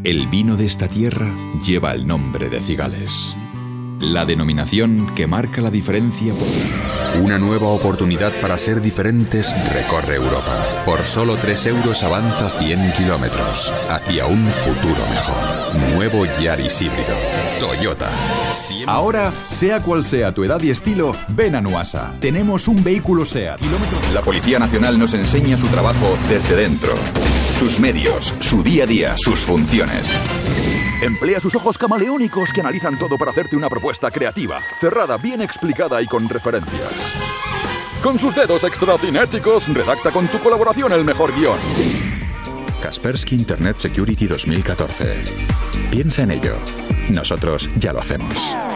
El vino de esta tierra lleva el nombre de Cigales. La denominación que marca la diferencia por... Una nueva oportunidad para ser diferentes recorre Europa. Por solo 3 euros avanza 100 kilómetros hacia un futuro mejor. Nuevo Yaris híbrido. Toyota. Ahora, sea cual sea tu edad y estilo, ven a Nuasa. Tenemos un vehículo SEAT. La Policía Nacional nos enseña su trabajo desde dentro. Sus medios, su día a día, sus funciones. Emplea sus ojos camaleónicos que analizan todo para hacerte una propuesta creativa, cerrada, bien explicada y con referencias. Con sus dedos extracinéticos, redacta con tu colaboración el mejor guión. Kaspersky Internet Security 2014. Piensa en ello. Nosotros ya lo hacemos.